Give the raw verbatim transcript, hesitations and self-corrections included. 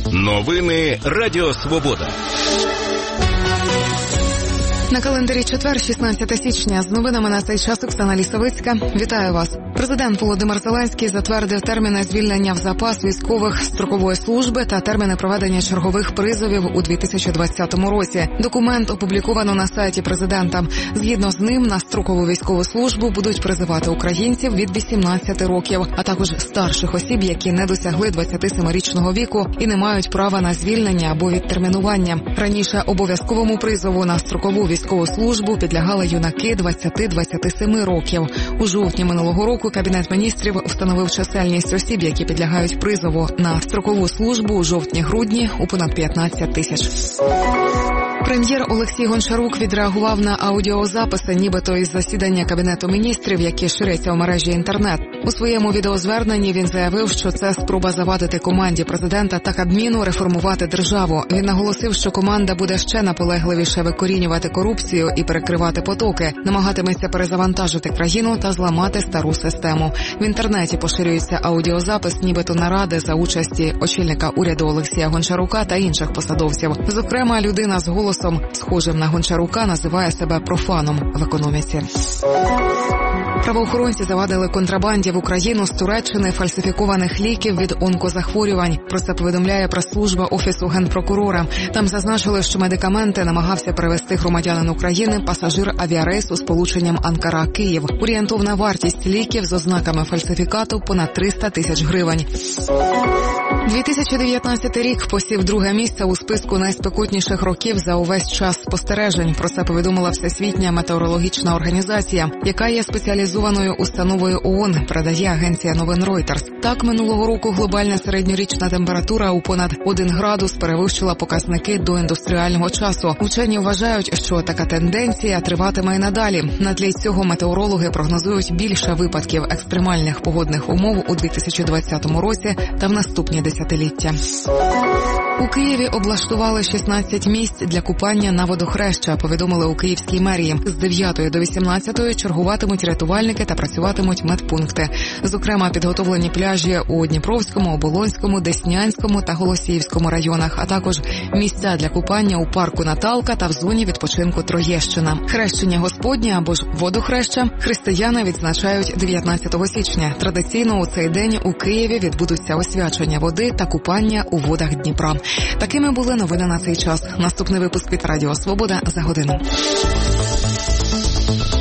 Новини Радіо Свобода. На календарі четвер, шістнадцяте січня. З новинами на цей час Оксана Лісовицька. Вітаю вас. Президент Володимир Зеленський затвердив терміни звільнення в запас військових строкової служби та терміни проведення чергових призовів у дві тисячі двадцятому році. Документ опубліковано на сайті президента. Згідно з ним, на строкову військову службу будуть призивати українців від вісімнадцяти років, а також старших осіб, які не досягли двадцятисемирічного віку і не мають права на звільнення або відтермінування. Раніше обов'язковому призову на строкову військову службу підлягали юнаки двадцяти-двадцяти семи років. У жовтні минулого року Кабінет міністрів встановив чисельність осіб, які підлягають призову на строкову службу у жовтні-грудні у понад п'ятнадцять тисяч. Прем'єр Олексій Гончарук відреагував на аудіозаписи, нібито із засідання Кабінету міністрів, які ширяться у мережі інтернет. У своєму відеозверненні він заявив, що це спроба завадити команді президента та Кабміну реформувати державу. Він наголосив, що команда буде ще наполегливіше викорінювати корупцію і перекривати потоки, намагатиметься перезавантажити країну та зламати стару систему. В інтернеті поширюється аудіозапис, нібито наради за участі очільника уряду Олексія Гончарука та інших посадовців. Зокрема, людина з голосом, схожим на Гончарука, називає себе профаном в економіці. Правоохоронці завадили контрабанді в Україну з Туреччини фальсифікованих ліків від онкозахворювань. Про це повідомляє прес-служба Офісу Генпрокурора. Там зазначили, що медикаменти намагався перевезти громадянин України пасажир авіарейсу з полученням Анкара-Київ. Орієнтовна вартість ліків з ознаками фальсифікату – понад триста тисяч гривень. дві тисячі дев'ятнадцятий рік посів друге місце у списку найспекотніших років за увесь час спостережень. Про це повідомила Всесвітня метеорологічна організація, яка є спеціалізованою установою ООН, передає агенція новин Reuters. Так, минулого року глобальна середньорічна температура у понад один градус перевищила показники до індустріального часу. Учені вважають, що така тенденція триватиме і надалі. На тлі цього метеорологи прогнозують більше випадків екстремальних погодних умов у дві тисячі двадцятому році та в наступні десятиліття. У Києві облаштували шістнадцять місць для купання на водохреща, повідомили у Київській мерії. З дев'ятої до вісімнадцятої чергуватимуть рятувальники та працюватимуть медпункти. Зокрема, підготовлені пляжі у Дніпровському, Оболонському, Деснянському та Голосіївському районах, а також місця для купання у парку Наталка та в зоні відпочинку Троєщина. Хрещення Господнє або ж водохреща християни відзначають дев'ятнадцятого січня. Традиційно у цей день у Києві відбудуться освячення води та купання у водах Дніпра. Такими були новини на цей час. Наступний випуск від Радіо Свобода за годину.